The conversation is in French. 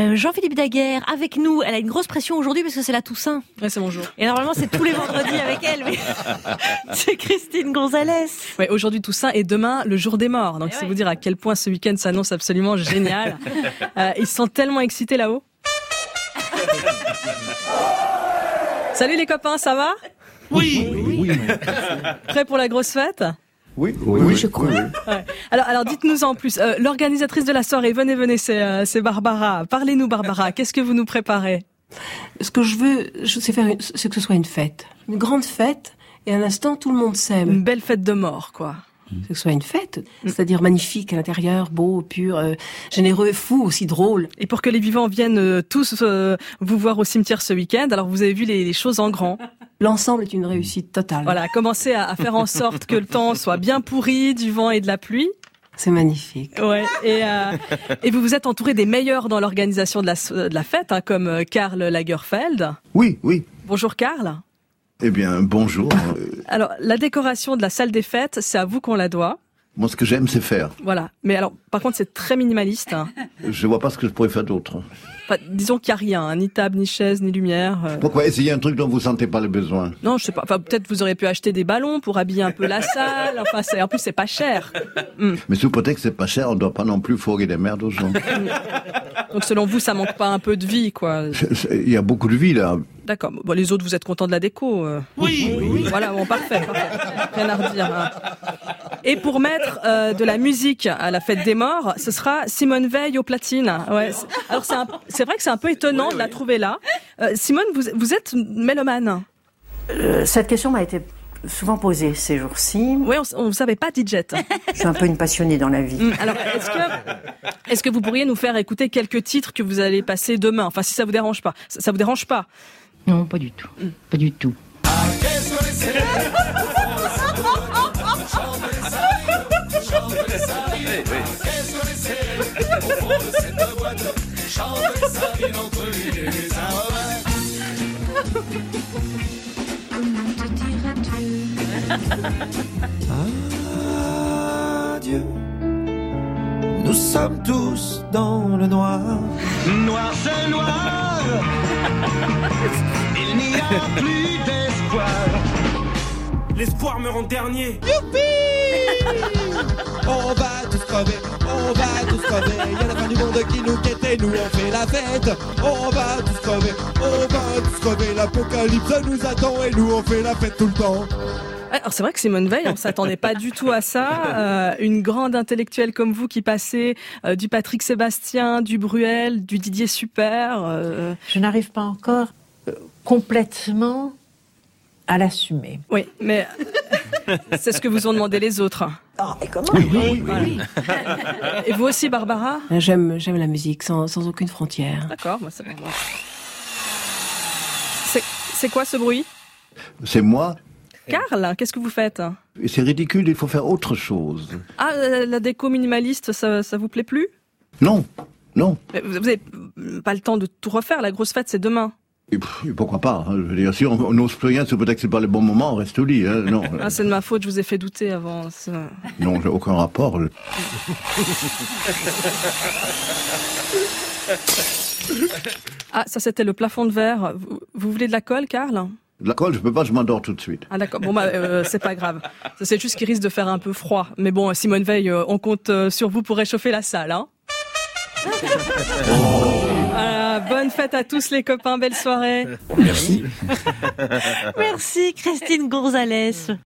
Jean-Philippe Daguerre avec nous. Elle a une grosse pression aujourd'hui parce que c'est la Toussaint. Ouais, c'est mon jour. Et normalement, c'est tous les vendredis avec elle, mais c'est Christine Gonzalez. Ouais, aujourd'hui Toussaint et demain le jour des morts. Donc c'est vous dire à quel point ce week-end s'annonce absolument génial. Ils sont tellement excités là-haut. Salut les copains, ça va ? Oui. Prêts pour la grosse fête ? Oui, je crois. Ouais. Alors dites-nous en plus. L'organisatrice de la soirée, venez, c'est Barbara. Parlez-nous Barbara, qu'est-ce que vous nous préparez ? Ce que je veux, c'est que ce soit une fête. Une grande fête, et à l'instant, tout le monde s'aime. Une belle fête de mort, quoi. C'est que ce soit une fête, c'est-à-dire magnifique à l'intérieur, beau, pur, généreux, fou, aussi drôle. Et pour que les vivants viennent tous vous voir au cimetière ce week-end, alors vous avez vu les choses en grand. L'ensemble est une réussite totale. Voilà, commencez à faire en sorte que le temps soit bien pourri, du vent et de la pluie. C'est magnifique. Ouais. Et vous vous êtes entouré des meilleurs dans l'organisation de la fête, hein, comme Karl Lagerfeld. Oui. Bonjour Karl. Eh bien, bonjour. Alors, la décoration de la salle des fêtes, c'est à vous qu'on la doit. Moi, ce que j'aime, c'est faire. Voilà. Mais alors, par contre, c'est très minimaliste. Hein. Je vois pas ce que je pourrais faire d'autre. Enfin, disons qu'il n'y a rien, hein, ni table, ni chaise, ni lumière. Pourquoi essayer un truc dont vous sentez pas le besoin ? Non, je sais pas. Enfin, peut-être vous auriez pu acheter des ballons pour habiller un peu la salle. Enfin, en plus, c'est pas cher. Mais sous prétexte que c'est pas cher, on doit pas non plus fourrer des merdes aux gens. Donc, selon vous, ça manque pas un peu de vie, quoi. Il y a beaucoup de vie, là. D'accord. Bon, les autres, vous êtes contents de la déco. Oui. Voilà, bon, parfait. Rien à redire. Hein. Et pour mettre de la musique à la fête des morts, ce sera Simone Veil au platine. Ouais. Alors c'est vrai que c'est un peu étonnant de la trouver là. Simone, vous êtes mélomane. Cette question m'a été souvent posée ces jours-ci. Oui, on ne savait pas DJ. Je suis un peu une passionnée dans la vie. Alors, est-ce que vous pourriez nous faire écouter quelques titres que vous allez passer demain ? Enfin, si ça vous dérange pas. Ça vous dérange pas ? Non, pas du tout. Pas du tout. Adieu. Nous sommes tous dans le noir. Noir, c'est noir. Il n'y a plus d'espoir. L'espoir meurt en dernier. On va tous crever, on va tous crever. Il y a la fin du monde qui nous guette et nous on fait la fête. On va tous crever, on va tous crever. L'apocalypse nous attend et nous on fait la fête tout le temps. Alors c'est vrai que Simone Veil, on s'attendait pas du tout à ça. Une grande intellectuelle comme vous qui passait du Patrick Sébastien, du Bruel, du Didier Super. Je n'arrive pas encore complètement à l'assumer. Oui, mais c'est ce que vous ont demandé les autres. Ah, et comment ? Oui. Et vous aussi, Barbara ? J'aime la musique sans aucune frontière. D'accord, moi c'est bon. C'est quoi ce bruit ? C'est moi. Karl, qu'est-ce que vous faites ? Et c'est ridicule, il faut faire autre chose. Ah, la déco minimaliste, ça vous plaît plus ? Non. Mais vous avez pas le temps de tout refaire, la grosse fête c'est demain. Et pourquoi pas, hein, je veux dire, si on n'ose plus rien, c'est peut-être que c'est pas le bon moment, on reste au lit. Hein, non. Ah, c'est de ma faute, je vous ai fait douter avant. Non, j'ai aucun rapport. Ah, ça c'était le plafond de verre. Vous voulez de la colle, Karl ? De la colle, je peux pas, je m'endors tout de suite. Ah d'accord, bon c'est pas grave. Ça, c'est juste qu'il risque de faire un peu froid. Mais bon, Simone Veil, on compte sur vous pour réchauffer la salle, hein. Bonne fête à tous les copains, belle soirée. Merci Christine Gonzalez.